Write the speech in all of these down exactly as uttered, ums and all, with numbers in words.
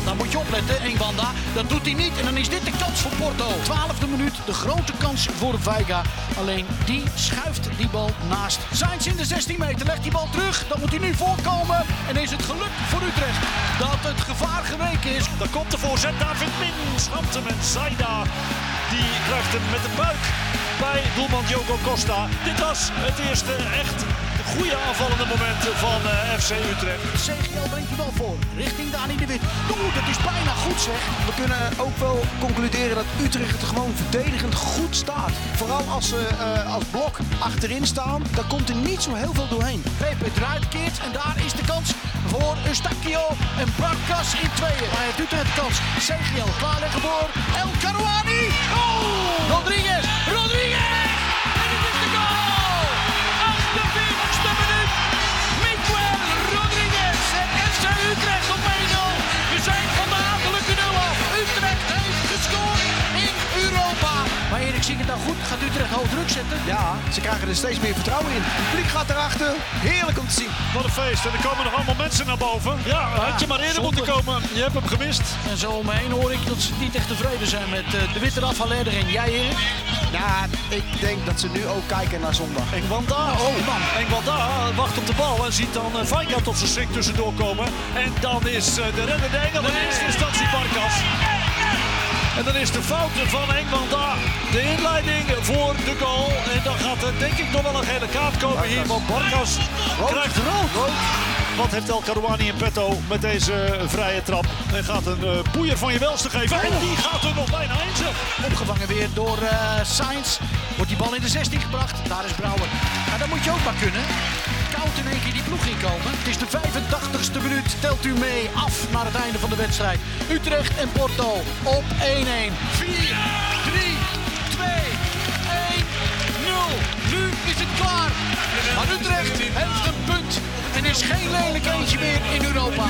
daar moet je opletten. Engwanda, dat doet hij niet. En dan is dit de kans voor Porto. Twaalfde minuut, de grote kans voor Veiga. Alleen die schuift die bal naast. Sainz in de zestien meter, legt die bal terug. Dan moet hij nu voorkomen. En is het geluk voor Utrecht dat het gevaar geweken is. Dan komt de voorzet, David Min. Snapt hem en Zaida, die krijgt hem met de buik bij doelman Diogo Costa. Dit was het eerste echt goede aanvallende moment van uh, F C Utrecht. C G L brengt die bal voor, richting Dani de Wit. Oeh, dat is bijna goed zeg. We kunnen ook wel concluderen dat Utrecht er gewoon verdedigend goed staat. Vooral als ze uh, als blok achterin staan, dan komt er niet zo heel veel doorheen. Pepe draait keert en daar is de kans voor Eustachio en Barkas in tweeën. Hij heeft Utrecht de kans. C G L klaarleggen voor El Karouani. Oh! Rodriguez, Rodriguez! En het is de goal! achtenveertigste minuut. Miguel Rodriguez en F C Utrecht op één nul. We zijn van de hatelijke nul af. Utrecht heeft gescoord in Europa. Maar Erik, zie ik het nou goed? Gaat Utrecht hoog druk zetten? Ja, ze krijgen er steeds meer vertrouwen in. Het publiek gaat erachter. Heerlijk om te zien. Wat een feest. En er komen nog allemaal mensen naar boven. Ja, had je maar eerder moeten komen. Je hebt hem gemist. En zo om me heen hoor ik dat ze niet echt tevreden zijn met uh, de witte eraf, Haller erin. Jij Erik? Ja, ik denk dat ze nu ook kijken naar zondag. Engwanda, oh man. Engwanda wacht op de bal en ziet dan uh, Veiga tot zijn schrik tussendoor komen. En dan is uh, de reddende engel in eerste instantie Barkas. En dan is de fout van Engwanda de inleiding voor de goal. En dan gaat er denk ik nog wel een gele kaart komen Barkas. Hier. Want Barkas rood. krijgt rood. rood. Wat heeft El Karouani in petto met deze vrije trap? En gaat een uh, poeier van je welste geven. En die gaat er nog bijna in zeg. Opgevangen weer door uh, Sainz. Wordt die bal in de zestien gebracht. Daar is Brouwer. Nou, dat moet je ook maar kunnen. Koud in één keer die ploeg inkomen. Het is de vijfentachtigste minuut. Telt u mee af naar het einde van de wedstrijd. Utrecht en Porto op één-één. vier, drie, twee, één, nul. Nu is het klaar. Maar Utrecht heeft een punt. En is geen lelijk eentje meer in Europa.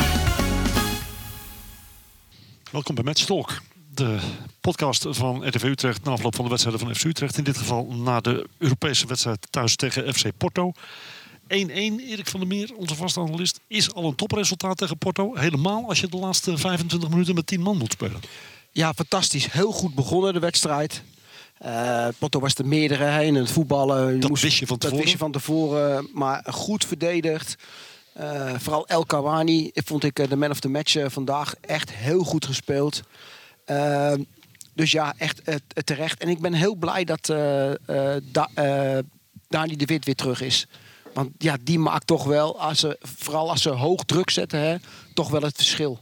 Welkom bij Match Talk. De podcast van R T V Utrecht na afloop van de wedstrijden van F C Utrecht. In dit geval na de Europese wedstrijd thuis tegen F C Porto. één-één, Erik van der Meer, onze vaste analist, is al een topresultaat tegen Porto. Helemaal als je de laatste vijfentwintig minuten met tien man moet spelen. Ja, fantastisch. Heel goed begonnen de wedstrijd. Uh, Porto was de meerdere heen en het voetballen. Je dat moest, wist je van tevoren. Dat wist je van tevoren, maar goed verdedigd. Uh, vooral El Karouani vond ik uh, de man of the match uh, vandaag echt heel goed gespeeld. Uh, dus ja, echt uh, terecht. En ik ben heel blij dat uh, uh, da, uh, Dani de Wit weer terug is. Want ja, die maakt toch wel, als ze, vooral als ze hoog druk zetten, hè, toch wel het verschil.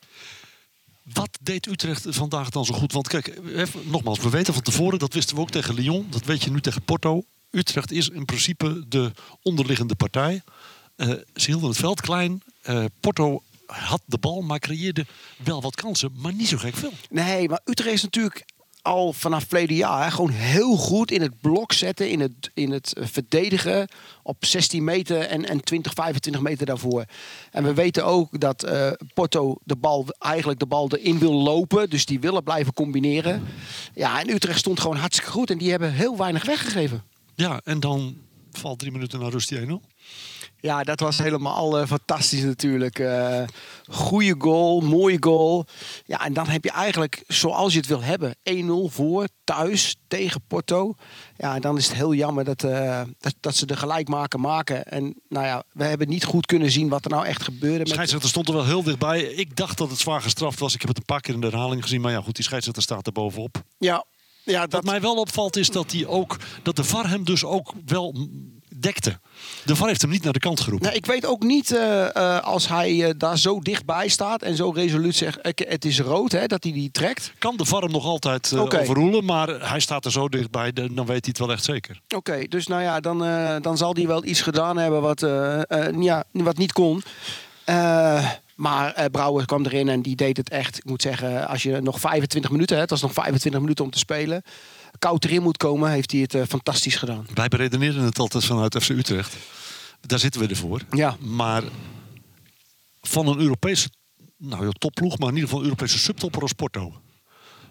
Wat deed Utrecht vandaag dan zo goed? Want kijk, even, nogmaals, we weten van tevoren, dat wisten we ook tegen Lyon. Dat weet je nu tegen Porto. Utrecht is in principe de onderliggende partij. Uh, ze hielden het veld klein. Uh, Porto had de bal, maar creëerde wel wat kansen. Maar niet zo gek veel. Nee, maar Utrecht is natuurlijk al vanaf verleden jaar hè, gewoon heel goed in het blok zetten, in het, in het verdedigen op zestien meter en, en twintig, vijfentwintig meter daarvoor. En we weten ook dat uh, Porto de bal, eigenlijk de bal erin wil lopen, dus die willen blijven combineren. Ja, en Utrecht stond gewoon hartstikke goed en die hebben heel weinig weggegeven. Ja, en dan valt drie minuten naar rust die één nul. Ja, dat was helemaal uh, fantastisch natuurlijk. Uh, goeie goal, mooie goal. Ja, en dan heb je eigenlijk, zoals je het wil hebben, één nul voor, thuis, tegen Porto. Ja, en dan is het heel jammer dat, uh, dat, dat ze de gelijkmaker maken. En nou ja, we hebben niet goed kunnen zien wat er nou echt gebeurde. De scheidsrechter stond er wel heel dichtbij. Ik dacht dat het zwaar gestraft was. Ik heb het een paar keer in de herhaling gezien. Maar ja, goed, die scheidsrechter staat er bovenop. Ja. Ja, dat... Wat mij wel opvalt is dat, hij ook, dat de V A R hem dus ook wel dekte. De V A R heeft hem niet naar de kant geroepen. Nou, ik weet ook niet uh, uh, als hij uh, daar zo dichtbij staat en zo resoluut zegt het is rood, hè, dat hij die trekt. Kan de V A R hem nog altijd uh, okay. overroelen, maar hij staat er zo dichtbij, dan weet hij het wel echt zeker. Oké, okay, dus nou ja, dan, uh, dan zal hij wel iets gedaan hebben wat, uh, uh, ja, wat niet kon. Uh, Maar uh, Brouwer kwam erin en die deed het echt. Ik moet zeggen, als je nog vijfentwintig minuten hebt, het was nog vijfentwintig minuten om te spelen, koud erin moet komen, heeft hij het uh, fantastisch gedaan. Wij beredeneren het altijd vanuit F C Utrecht. Daar zitten we ervoor. Ja. Maar van een Europese nou ja, topploeg, maar in ieder geval een Europese subtopper als Porto,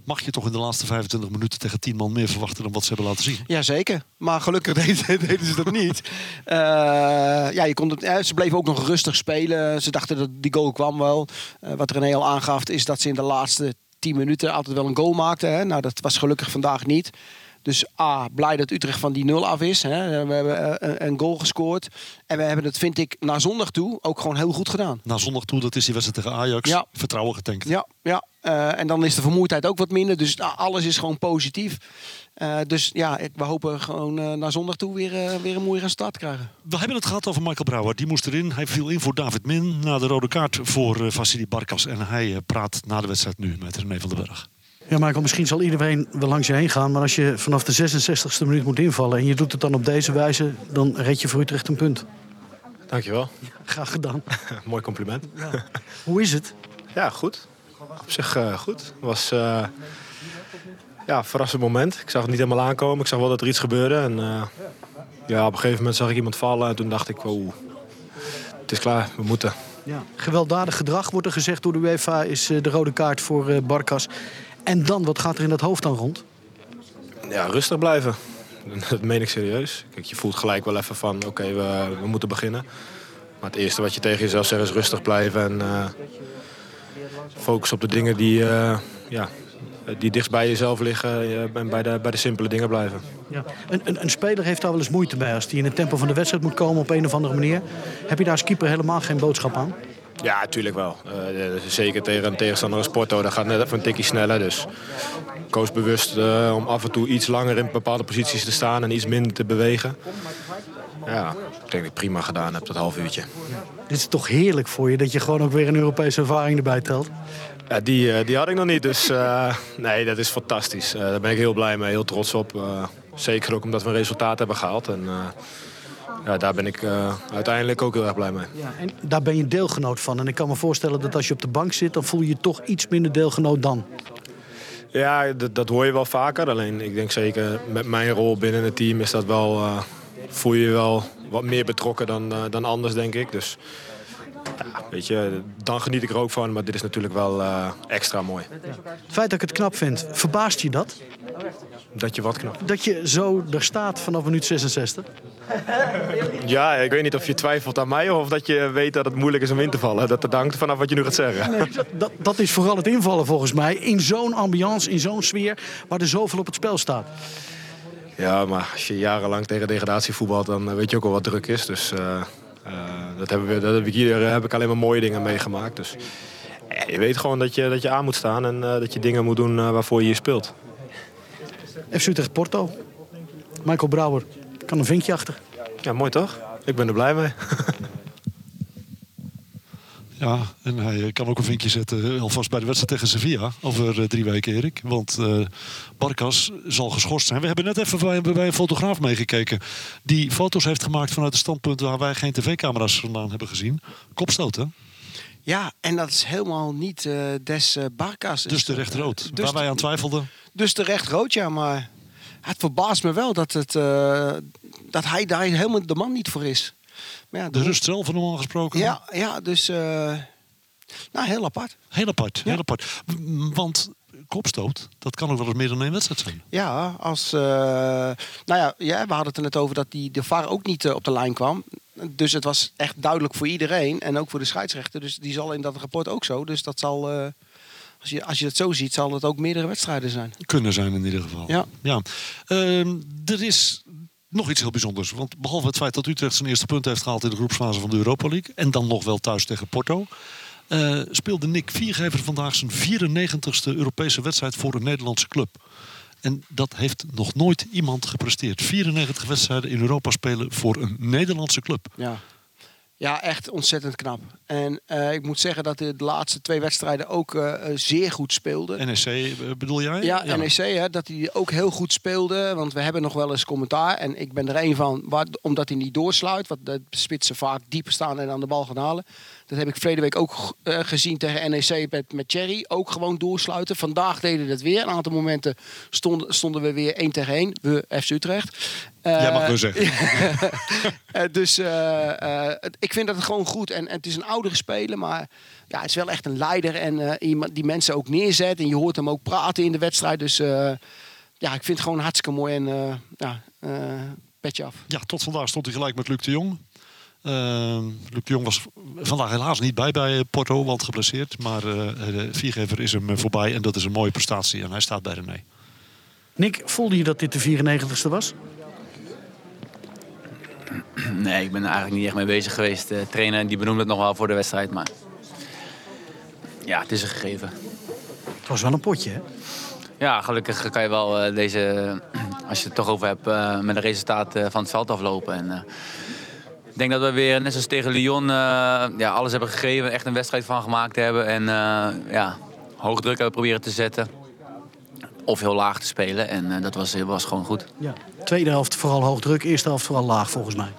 mag je toch in de laatste vijfentwintig minuten tegen tien man meer verwachten dan wat ze hebben laten zien. Jazeker, maar gelukkig deden, deden ze dat niet. Uh, ja, je kon het, ja, ze bleven ook nog rustig spelen. Ze dachten dat die goal kwam wel. Uh, wat René al aangaf is dat ze in de laatste tien minuten altijd wel een goal maakten. Hè? Nou, dat was gelukkig vandaag niet. Dus A, blij dat Utrecht van die nul af is. Hè. We hebben een, een goal gescoord. En we hebben het, vind ik, naar zondag toe ook gewoon heel goed gedaan. Naar zondag toe, dat is die wedstrijd tegen Ajax. Ja. Vertrouwen getankt. Ja, ja. Uh, en dan is de vermoeidheid ook wat minder. Dus nou, alles is gewoon positief. Uh, dus ja, ik, we hopen gewoon uh, naar zondag toe weer, uh, weer een mooie resultaat te krijgen. We hebben het gehad over Michael Brouwer. Die moest erin. Hij viel in voor David Min na de rode kaart voor uh, Vassili Barkas. En hij uh, praat na de wedstrijd nu met René van den Berg. Ja, Michael, misschien zal iedereen wel langs je heen gaan. Maar als je vanaf de zesenzestigste minuut moet invallen en je doet het dan op deze wijze, dan red je voor Utrecht een punt. Dankjewel. Ja, graag gedaan. Mooi compliment. Ja. Hoe is het? Ja, goed. Op zich uh, goed. Het was uh, ja, een verrassend moment. Ik zag het niet helemaal aankomen. Ik zag wel dat er iets gebeurde. En, uh, ja, op een gegeven moment zag ik iemand vallen. En toen dacht ik, wow, het is klaar, we moeten. Ja. Gewelddadig gedrag wordt er gezegd door de UEFA is uh, de rode kaart voor uh, Barkas. En dan, wat gaat er in dat hoofd dan rond? Ja, rustig blijven. Dat meen ik serieus. Kijk, je voelt gelijk wel even van, oké, okay, we, we moeten beginnen. Maar het eerste wat je tegen jezelf zegt is rustig blijven. En uh, focus op de dingen die, uh, ja, die dichtst bij jezelf liggen. Uh, en bij de, bij de simpele dingen blijven. Ja. Een, een, een speler heeft daar wel eens moeite bij als hij in het tempo van de wedstrijd moet komen op een of andere manier. Heb je daar als keeper helemaal geen boodschap aan? Ja, natuurlijk wel. Uh, zeker tegen een tegenstander als Porto. Dat gaat net even een tikje sneller. Dus ik koos bewust uh, om af en toe iets langer in bepaalde posities te staan en iets minder te bewegen. Ja, ik denk dat ik prima gedaan heb, dat half uurtje. Ja. Dit is toch heerlijk voor je dat je gewoon ook weer een Europese ervaring erbij telt? Ja, die, uh, die had ik nog niet, dus uh, nee, dat is fantastisch. Uh, daar ben ik heel blij mee, heel trots op. Uh, zeker ook omdat we een resultaat hebben gehaald. En, uh, Ja, daar ben ik uh, uiteindelijk ook heel erg blij mee. Ja, en daar ben je deelgenoot van. En ik kan me voorstellen dat als je op de bank zit, dan voel je je toch iets minder deelgenoot dan. Ja, dat, dat hoor je wel vaker. Alleen ik denk zeker met mijn rol binnen het team is dat wel, uh, voel je je wel wat meer betrokken dan, uh, dan anders, denk ik. Dus ja, weet je, dan geniet ik er ook van. Maar dit is natuurlijk wel uh, extra mooi. Het feit dat ik het knap vind, verbaast je dat? Dat je wat knap? Dat je zo er staat vanaf minuut zesenzestig? Ja, ik weet niet of je twijfelt aan mij of dat je weet dat het moeilijk is om in te vallen. Dat hangt vanaf wat je nu gaat zeggen. Nee, dat, dat, dat is vooral het invallen volgens mij. In zo'n ambiance, in zo'n sfeer waar er zoveel op het spel staat. Ja, maar als je jarenlang tegen degradatie voetbalt, dan weet je ook wel wat druk is. Dus uh, uh, dat, hebben we, dat heb ik hier heb ik alleen maar mooie dingen meegemaakt. Dus ja, je weet gewoon dat je, dat je aan moet staan en uh, dat je dingen moet doen uh, waarvoor je hier speelt. F C Utrecht Porto. Michael Brouwer kan een vinkje achter. Ja, mooi toch? Ik ben er blij mee. Ja, en hij kan ook een vinkje zetten alvast bij de wedstrijd tegen Sevilla over uh, drie weken, Erik. Want uh, Barkas zal geschorst zijn. We hebben net even bij, bij een fotograaf meegekeken die foto's heeft gemaakt vanuit het standpunt waar wij geen tv-camera's vandaan hebben gezien. Kopstoot, hè? Ja, en dat is helemaal niet uh, des uh, Barkas. Dus terecht rood, dus waar wij aan twijfelden. Dus terecht rood, ja, maar het verbaast me wel dat, het, uh, dat hij daar helemaal de man niet voor is. Maar ja, de de rust zelf normaal gesproken. Ja, ja dus uh, nou, heel apart. Heel apart, ja. heel apart. Want kopstoot, dat kan ook wel eens meer dan één wedstrijd zijn. Ja, als, uh, nou ja, ja, we hadden het er net over dat die, de V A R ook niet uh, op de lijn kwam. Dus het was echt duidelijk voor iedereen en ook voor de scheidsrechter. Dus die zal in dat rapport ook zo. Dus dat zal, uh, als je, als je het zo ziet, zal het ook meerdere wedstrijden zijn. Kunnen zijn in ieder geval. Ja. Ja. Uh, er is nog iets heel bijzonders. Want behalve het feit dat Utrecht zijn eerste punt heeft gehaald in de groepsfase van de Europa League. En dan nog wel thuis tegen Porto. Uh, speelde Nick Viergever vandaag zijn vierennegentigste Europese wedstrijd voor een Nederlandse club. En dat heeft nog nooit iemand gepresteerd. vierennegentig wedstrijden in Europa spelen voor een Nederlandse club. Ja, ja echt ontzettend knap. En uh, ik moet zeggen dat de laatste twee wedstrijden ook uh, zeer goed speelden. N E C bedoel jij? Ja, ja. N E C, hè, dat hij ook heel goed speelde. Want we hebben nog wel eens commentaar. En ik ben er één van, waar, omdat hij niet doorsluit. Want de spitsen vaak diep staan en aan de bal gaan halen. Dat heb ik verleden week ook uh, gezien tegen N E C met, met Thierry. Ook gewoon doorsluiten. Vandaag deden we dat weer. Een aantal momenten stonden, stonden we weer één tegen één. We, F C Utrecht. Uh, Jij mag wel zeggen. uh, dus uh, uh, ik vind dat het gewoon goed. En, en het is een oudere speler, maar ja, het is wel echt een leider. En uh, iemand die mensen ook neerzet. En je hoort hem ook praten in de wedstrijd. Dus uh, ja, ik vind het gewoon hartstikke mooi. En uh, ja, uh, petje af. Ja, tot vandaag stond hij gelijk met Luc de Jong. Uh, Luc de Jong was vandaag helaas niet bij bij Porto, want geblesseerd. Maar uh, de viergever is hem voorbij en dat is een mooie prestatie. En hij staat bij René. Nick, voelde je dat dit de vierennegentigste was? Nee, ik ben er eigenlijk niet echt mee bezig geweest. De trainer die benoemde het nog wel voor de wedstrijd. Maar ja, het is een gegeven. Het was wel een potje, hè? Ja, gelukkig kan je wel uh, deze, als je het toch over hebt, uh, met een resultaat uh, van het veld aflopen. En, uh, ik denk dat we weer, net zoals tegen Lyon, uh, ja, alles hebben gegeven. Echt een wedstrijd van gemaakt hebben. En uh, ja, hoog druk hebben proberen te zetten. Of heel laag te spelen. En uh, dat was, was gewoon goed. Ja. Tweede helft vooral hoog druk. Eerste helft vooral laag, volgens mij.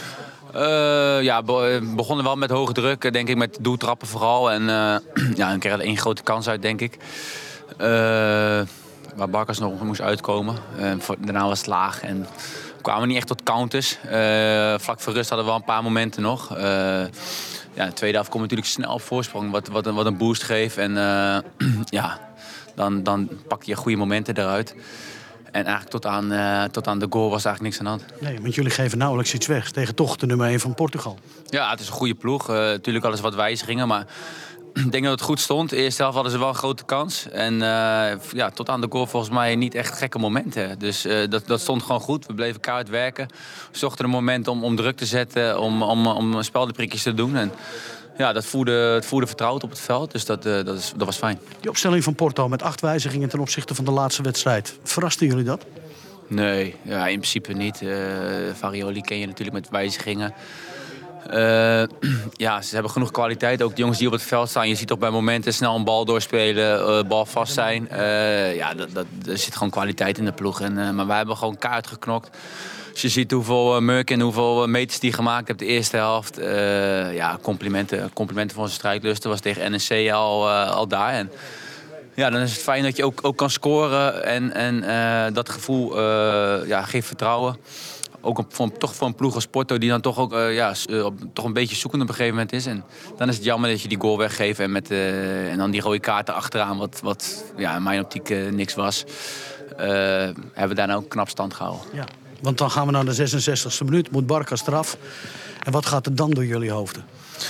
Uh, ja, we begonnen wel met hoge druk. Denk ik, met doeltrappen vooral. En uh, ja, dan kregen we één grote kans uit, denk ik. Uh, waar Barkas nog moest uitkomen. Uh, daarna was het laag. En we kwamen niet echt tot counters. Uh, vlak voor rust hadden we wel een paar momenten nog. Uh, ja, de tweede helft komt natuurlijk snel op voorsprong. Wat, wat, wat een boost geeft. En uh, ja, dan, dan pak je goede momenten eruit. En eigenlijk tot aan, uh, tot aan de goal was eigenlijk niks aan de hand. Nee, want jullie geven nauwelijks iets weg. Tegen toch de nummer één van Portugal. Ja, het is een goede ploeg. Uh, natuurlijk hadden ze wat wijzigingen, maar ik denk dat het goed stond. De eerste helft hadden ze wel een grote kans. En uh, ja, tot aan de goal volgens mij niet echt gekke momenten. Dus uh, dat, dat stond gewoon goed. We bleven keihard werken. We zochten een moment om, om druk te zetten, om, om, om speldenprikjes te doen. En ja, dat voerde, het voerde vertrouwd op het veld. Dus dat, uh, dat, is, dat was fijn. Die opstelling van Porto met acht wijzigingen ten opzichte van de laatste wedstrijd. Verrasten jullie dat? Nee, ja, in principe niet. Uh, Farioli ken je natuurlijk met wijzigingen. Uh, ja, ze hebben genoeg kwaliteit. Ook de jongens die op het veld staan. Je ziet toch bij momenten snel een bal doorspelen, uh, bal vast zijn. Uh, ja, dat, dat, er zit gewoon kwaliteit in de ploeg. En, uh, maar wij hebben gewoon kaart geknokt. Als je ziet hoeveel uh, Murk en hoeveel meters die gemaakt heeft de eerste helft. Uh, ja, complimenten, complimenten voor onze strijdlust. Dat was tegen N E C al, uh, al daar. En ja, dan is het fijn dat je ook, ook kan scoren. En, en uh, dat gevoel uh, ja, geeft vertrouwen. Ook op, voor, toch voor een ploeg als Porto die dan toch ook uh, ja, uh, toch een beetje zoekend op een gegeven moment is. En dan is het jammer dat je die goal weggeeft en, met, uh, en dan die rode kaarten achteraan, wat, wat ja, in mijn optiek uh, niks was. Uh, hebben we daarna ook knap stand gehouden. Ja, want dan gaan we naar de zesenzestigste minuut, moet Barkas eraf. En wat gaat er dan door jullie hoofden?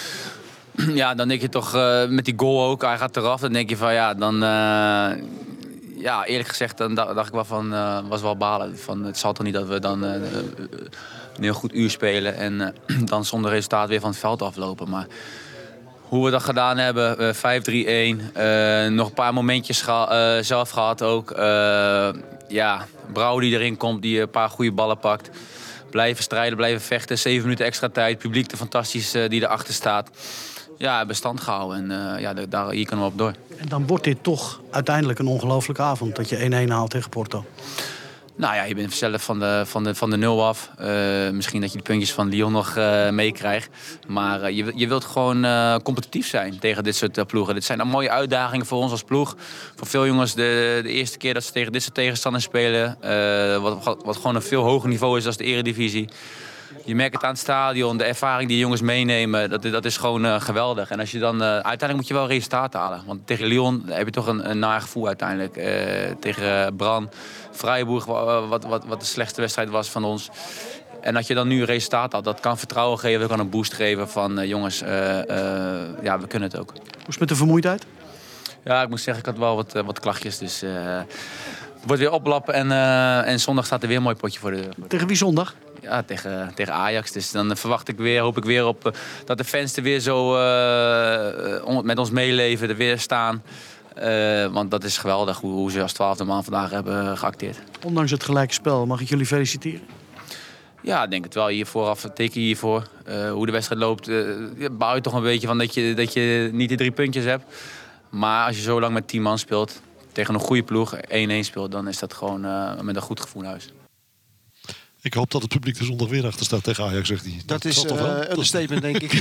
Ja, dan denk je toch uh, met die goal ook, hij gaat eraf. Dan denk je van ja, dan... Uh, Ja, eerlijk gezegd, dan dacht ik wel van, uh, was wel balen. Van, het zal toch niet dat we dan uh, een heel goed uur spelen en uh, dan zonder resultaat weer van het veld aflopen. Maar hoe we dat gedaan hebben, uh, vijf drie een, uh, nog een paar momentjes geha- uh, zelf gehad ook. Uh, ja, Brouw die erin komt, die een paar goede ballen pakt. Blijven strijden, blijven vechten, zeven minuten extra tijd. Publiek er fantastisch uh, die erachter staat. Ja, bestand gehouden en uh, ja, daar, hier kunnen we op door. En dan wordt dit toch uiteindelijk een ongelooflijke avond dat je één één haalt tegen Porto. Nou ja, je bent zelf van de, van de, van de nul af. Uh, misschien dat je de puntjes van Lyon nog uh, meekrijgt. Maar uh, je, je wilt gewoon uh, competitief zijn tegen dit soort uh, ploegen. Dit zijn dan mooie uitdagingen voor ons als ploeg. Voor veel jongens de, de eerste keer dat ze tegen dit soort tegenstanders spelen. Uh, wat, wat gewoon een veel hoger niveau is dan de Eredivisie. Je merkt het aan het stadion, de ervaring die jongens meenemen, dat, dat is gewoon uh, geweldig. En als je dan, uh, uiteindelijk moet je wel resultaten halen. Want tegen Lyon heb je toch een, een naar gevoel uiteindelijk. Uh, tegen uh, Bran, Freiburg, wat, wat, wat de slechtste wedstrijd was van ons. En dat je dan nu een resultaat had, dat kan vertrouwen geven, dat kan een boost geven van uh, jongens, uh, uh, ja, we kunnen het ook. Hoe is het met de vermoeidheid? Ja, ik moet zeggen, ik had wel wat, uh, wat klachtjes. Dus uh, het wordt weer oplappen en, uh, en zondag staat er weer een mooi potje voor de deur. Tegen wie zondag? Ja, tegen, tegen Ajax. Dus dan verwacht ik weer, hoop ik weer op uh, dat de fans er weer zo uh, on, met ons meeleven, er weer staan. Uh, want dat is geweldig hoe, hoe ze als twaalfde man vandaag hebben geacteerd. Ondanks het gelijke spel, mag ik jullie feliciteren? Ja, ik denk het wel. Hier vooraf teken je hiervoor. Uh, hoe de wedstrijd loopt, uh, bouw je toch een beetje van dat je, dat je niet de drie puntjes hebt. Maar als je zo lang met tien man speelt, tegen een goede ploeg, één één speelt, dan is dat gewoon uh, met een goed gevoel naar huis. Ik hoop dat het publiek er zondag weer achter staat tegen Ajax, zegt hij. Dat, is zal toch wel? uh, een statement, denk ik.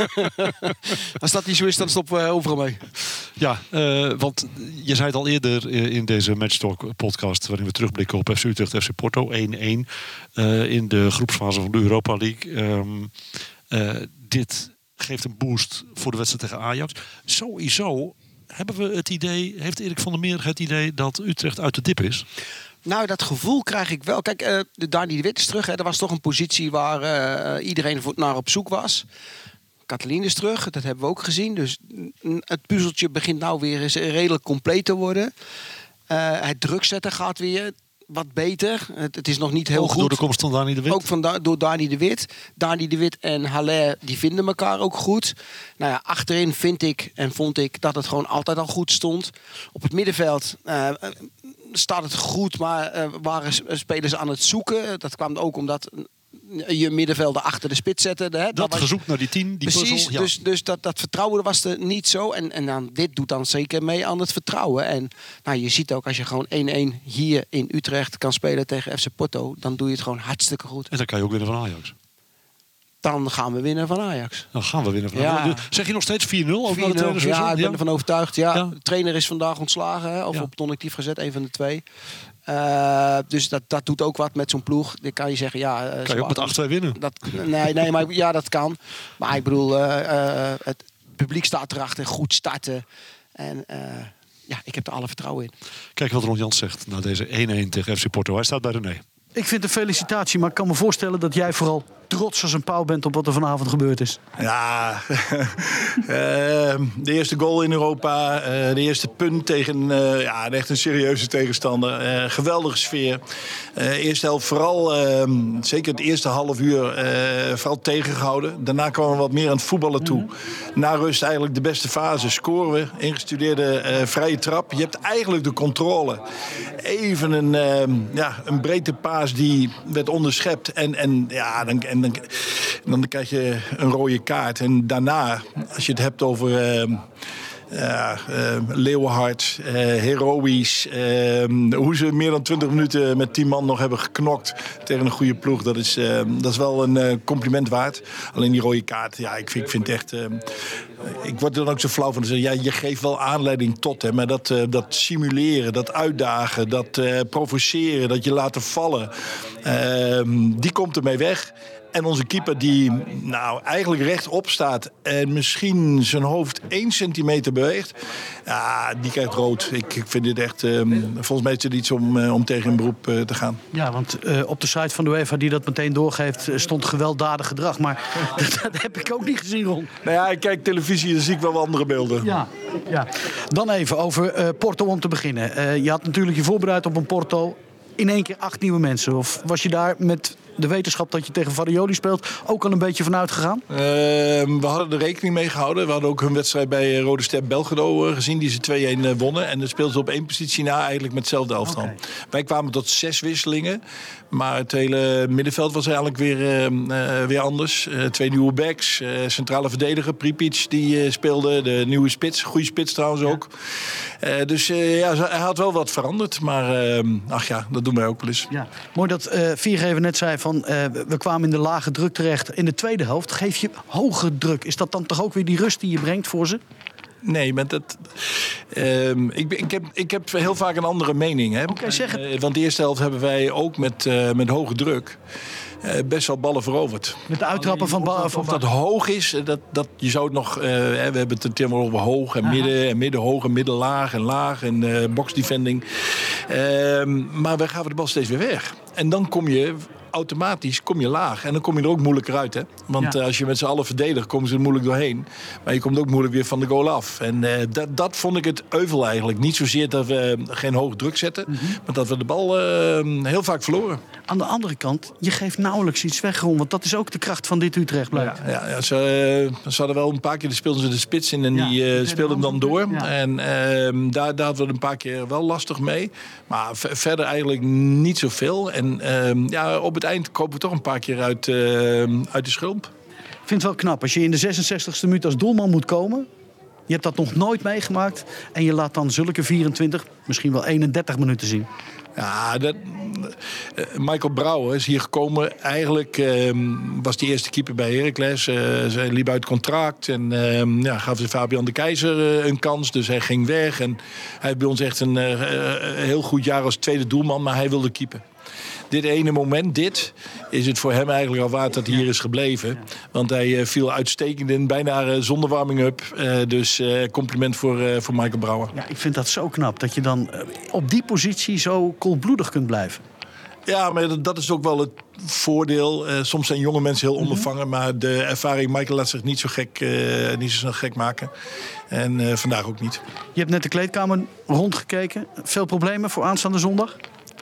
Als dat niet zo is, dan stoppen we overal mee. Ja, uh, want je zei het al eerder in deze Matchtalk podcast, waarin we terugblikken op F C Utrecht, F C Porto, één-één uh, in de groepsfase van de Europa League. Um, uh, dit geeft een boost voor de wedstrijd tegen Ajax. Sowieso hebben we het idee, heeft Erik van der Meer het idee dat Utrecht uit de dip is? Nou, dat gevoel krijg ik wel. Kijk, uh, de Dani de Wit is terug. Hè. Dat was toch een positie waar uh, iedereen naar op zoek was. Katalin is terug, dat hebben we ook gezien. Dus het puzzeltje begint nou weer eens redelijk compleet te worden. Uh, het druk zetten gaat weer wat beter. Het, het is nog niet heel ook goed. Door de komst van Dani de Wit? Ook van da- door Dani de Wit. Dani de Wit en Haller, die vinden elkaar ook goed. Nou ja, achterin vind ik en vond ik dat het gewoon altijd al goed stond. Op het middenveld uh, staat het goed, maar uh, waren spelers aan het zoeken. Dat kwam ook omdat je middenvelder achter de spits zette. Hè? Dat, dat gezoek naar die tien, die precies, puzzel. Ja. Dus, dus dat, dat vertrouwen was er niet zo. En, en dan, dit doet dan zeker mee aan het vertrouwen. En nou, je ziet ook, als je gewoon één-één hier in Utrecht kan spelen tegen F C Porto, dan doe je het gewoon hartstikke goed. En dan kan je ook winnen van Ajax. Dan gaan we winnen van Ajax. Dan gaan we winnen van Ja. Ajax. Zeg je nog steeds vier nul? Ook vier nul, naar de ja, ik ben ja? ervan overtuigd. Ja, Ja. De trainer is vandaag ontslagen, hè, of Ja. op non-actief gezet, een van de twee. Uh, dus dat, dat doet ook wat met zo'n ploeg. Dan kan je zeggen, ja... Uh, Kan je ook met acht-twee winnen? Dat, nee, nee, maar ja, dat kan. Maar ik bedoel, uh, uh, het publiek staat erachter, goed starten. En uh, ja, ik heb er alle vertrouwen in. Kijk wat Ron Jans zegt na deze één-één tegen F C Porto. Hij staat bij René. Ik vind een felicitatie, maar ik kan me voorstellen dat jij vooral trots als een pauw bent op wat er vanavond gebeurd is. Ja, uh, de eerste goal in Europa, uh, de eerste punt tegen uh, ja, echt een serieuze tegenstander. Uh, geweldige sfeer. Uh, eerste helft vooral, uh, zeker het eerste half uur, uh, vooral tegengehouden. Daarna kwamen we wat meer aan het voetballen toe. Mm-hmm. Na rust eigenlijk de beste fase. Scoren we, ingestudeerde uh, vrije trap. Je hebt eigenlijk de controle. Even een, uh, ja, een breedte paas die werd onderschept. En, en ja, dan... En dan, dan krijg je een rode kaart. En daarna, als je het hebt over uh, uh, uh, Leeuwenhard, uh, heroïs, uh, hoe ze meer dan twintig minuten met tien man nog hebben geknokt tegen een goede ploeg, dat is, uh, dat is wel een uh, compliment waard. Alleen die rode kaart, ja, ik vind, ik vind echt... Uh, ik word er dan ook zo flauw van te zeggen, ja, je geeft wel aanleiding tot, hè, maar dat, uh, dat simuleren, dat uitdagen, dat uh, provoceren, dat je laten vallen, uh, die komt ermee weg. En onze keeper die nou eigenlijk rechtop staat en misschien zijn hoofd één centimeter beweegt, ja, die krijgt rood. Ik, ik vind dit echt, um, volgens mij is het iets om, uh, om tegen een beroep uh, te gaan. Ja, want uh, op de site van de UEFA die dat meteen doorgeeft stond gewelddadig gedrag. Maar dat, dat heb ik ook niet gezien, Ron. Nou ja, ik kijk televisie, dan zie ik wel andere beelden. Ja, ja. Dan even over uh, Porto om te beginnen. Uh, je had natuurlijk je voorbereid op een Porto. In één keer acht nieuwe mensen. Of was je daar met de wetenschap dat je tegen Farioli speelt ook al een beetje vanuit gegaan? Uh, we hadden er rekening mee gehouden. We hadden ook hun wedstrijd bij Rode Ster Belgrado gezien, die ze twee-één wonnen. En dan speelden ze op één positie na eigenlijk met hetzelfde elftal. Okay. Wij kwamen tot zes wisselingen. Maar het hele middenveld was eigenlijk weer, uh, uh, weer anders. Uh, twee nieuwe backs. Uh, centrale verdediger, Pripic, die uh, speelde. De nieuwe spits, goede spits trouwens ook. Uh, dus uh, ja, hij had wel wat veranderd. Maar uh, ach ja, dat doen wij ook wel eens. Ja. Mooi dat uh, Viergever net zei van uh, we kwamen in de lage druk terecht. In de tweede helft geef je hoge druk. Is dat dan toch ook weer die rust die je brengt voor ze? Nee, maar dat, uh, ik, ik, heb, ik heb heel vaak een andere mening. Oké, okay, zeg het. Uh, want de eerste helft hebben wij ook met, uh, met hoge druk uh, best wel ballen veroverd. Met de uittrappen van ballen. Of, of dat hoog is, dat, dat, je zou het nog... Uh, we hebben het helemaal over hoog en midden, en midden hoog en midden laag en laag en uh, boxdefending. Uh, maar wij gaven de bal steeds weer weg. En dan kom je... automatisch kom je laag. En dan kom je er ook moeilijker uit. Hè? Want ja. uh, als je met z'n allen verdedigt, komen ze er moeilijk doorheen. Maar je komt ook moeilijk weer van de goal af. En uh, dat, dat vond ik het euvel eigenlijk. Niet zozeer dat we uh, geen hoge druk zetten. Mm-hmm. Maar dat we de bal uh, heel vaak verloren. Aan de andere kant, je geeft nauwelijks iets weg, Ron. Want dat is ook de kracht van dit Utrecht, blijkt. Ja, ja, ja, ze, uh, ze hadden wel een paar keer, de speelden ze de spits in. En ja, die uh, speelden hem dan door. Ja. En uh, daar, daar hadden we een paar keer wel lastig mee. Maar v- verder eigenlijk niet zoveel. En uh, ja, op het eind kopen we toch een paar keer uit, uh, uit de schulp. Ik vind het wel knap. Als je in de zesenzestigste minuut als doelman moet komen... je hebt dat nog nooit meegemaakt... en je laat dan zulke vierentwintig, misschien wel eenendertig minuten zien. Ja, dat, uh, Michael Brouwer is hier gekomen. Eigenlijk uh, was die eerste keeper bij Heracles. Uh, zij liep uit contract en uh, ja, gaf ze Fabian de Keizer uh, een kans. Dus hij ging weg. En hij heeft bij ons echt een uh, heel goed jaar als tweede doelman. Maar hij wilde keepen. Dit ene moment, dit, is het voor hem eigenlijk al waard dat hij hier is gebleven. Want hij uh, viel uitstekend in, bijna uh, zonder warming-up. Uh, dus uh, compliment voor, uh, voor Michael Brouwer. Ja, ik vind dat zo knap, dat je dan uh, op die positie zo koelbloedig kunt blijven. Ja, maar dat, dat is ook wel het voordeel. Uh, soms zijn jonge mensen heel onbevangen. Maar de ervaring, Michael laat zich niet zo, gek, uh, niet zo snel gek maken. En uh, vandaag ook niet. Je hebt net de kleedkamer rondgekeken. Veel problemen voor aanstaande zondag?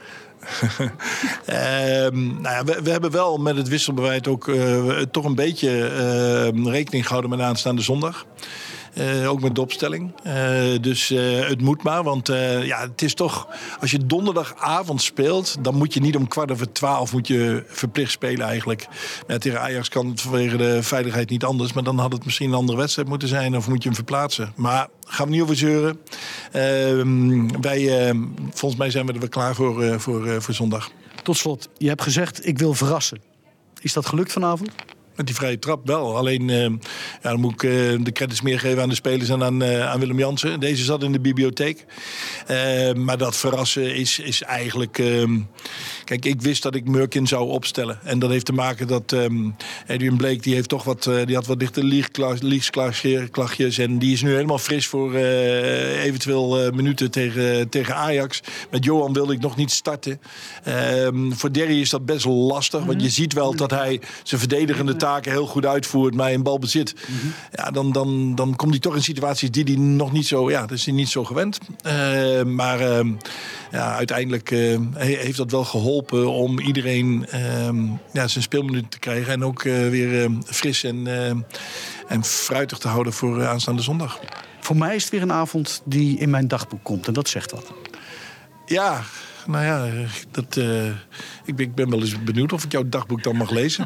uh, nou ja, we, we hebben wel met het wisselbeleid ook uh, toch een beetje uh, rekening gehouden met aanstaande zondag. Uh, ook met de opstelling. Uh, dus uh, het moet maar. Want uh, ja, het is toch... Als je donderdagavond speelt... dan moet je niet om kwart over twaalf moet je verplicht spelen eigenlijk. Ja, tegen Ajax kan het vanwege de veiligheid niet anders. Maar dan had het misschien een andere wedstrijd moeten zijn. Of moet je hem verplaatsen. Maar gaan we niet over zeuren. Uh, wij, uh, volgens mij zijn we er wel klaar voor, uh, voor, uh, voor zondag. Tot slot, je hebt gezegd ik wil verrassen. Is dat gelukt vanavond? Met die vrije trap wel. Alleen uh, ja, dan moet ik uh, de credits meer geven aan de spelers en aan, uh, aan Willem Jansen. Deze zat in de bibliotheek. Uh, maar dat verrassen is, is eigenlijk... Uh, kijk, ik wist dat ik Murkin zou opstellen. En dat heeft te maken dat um, Edwin Bleek, die heeft toch wat, uh, die had wat dichte liesklachtjes. En die is nu helemaal fris voor uh, eventueel uh, minuten tegen, tegen Ajax. Met Johan wilde ik nog niet starten. Uh, voor Derry is dat best lastig. Want je ziet wel dat hij zijn verdedigende taken heel goed uitvoert, maar in balbezit. Mm-hmm. Ja, dan, dan, dan komt hij toch in situaties die hij nog niet zo, ja, dat is hij niet zo gewend. Uh, maar uh, ja, uiteindelijk uh, heeft dat wel geholpen om iedereen uh, ja, zijn speelminuten te krijgen en ook uh, weer uh, fris en, uh, en fruitig te houden voor uh, aanstaande zondag. Voor mij is het weer een avond die in mijn dagboek komt en dat zegt wat. Ja, nou ja, dat, uh, ik, ben, ik ben wel eens benieuwd of ik jouw dagboek dan mag lezen.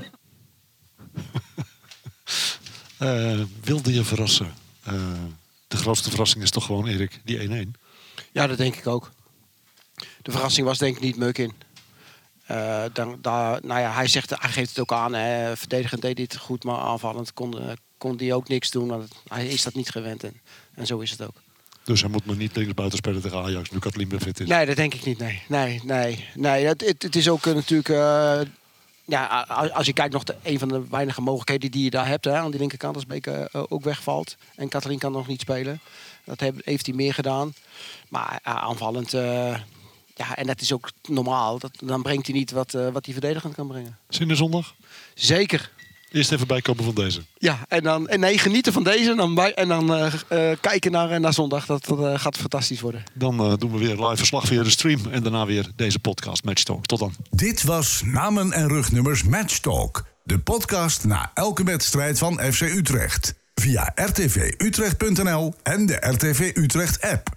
uh, wilde je verrassen? Uh, de grootste verrassing is toch gewoon, Erik, die één-één? Ja, dat denk ik ook. De verrassing was denk ik niet Murkin. Uh, dan, daar, nou ja, hij, zegt, hij geeft het ook aan. Hè. Verdedigend deed hij het goed, maar aanvallend kon, uh, kon hij ook niks doen. Want hij is dat niet gewend. En, en zo is het ook. Dus hij moet nog niet linksbuiten spelen tegen Ajax, nu Katlin weer fit is? Nee, dat denk ik niet. Nee, nee, nee. nee. Het, het, het is ook uh, natuurlijk... Uh, ja, als je kijkt nog de, een van de weinige mogelijkheden die je daar hebt. Hè, aan die linkerkant als Beek uh, ook wegvalt. En Katlin kan nog niet spelen. Dat heb, heeft hij meer gedaan. Maar uh, aanvallend... Uh, ja, en dat is ook normaal. Dat, dan brengt hij niet wat, uh, wat hij verdedigend kan brengen. Zin in zondag? Zeker. Eerst even bijkomen van deze. Ja, en, dan, en nee, genieten van deze. En dan, bij, en dan uh, uh, kijken naar, naar zondag. Dat, dat uh, gaat fantastisch worden. Dan uh, doen we weer live verslag via de stream. En daarna weer deze podcast Match Talk. Tot dan. Dit was Namen en Rugnummers Match Talk. De podcast na elke wedstrijd van F C Utrecht. Via r t v utrecht punt n l en de R T V Utrecht app.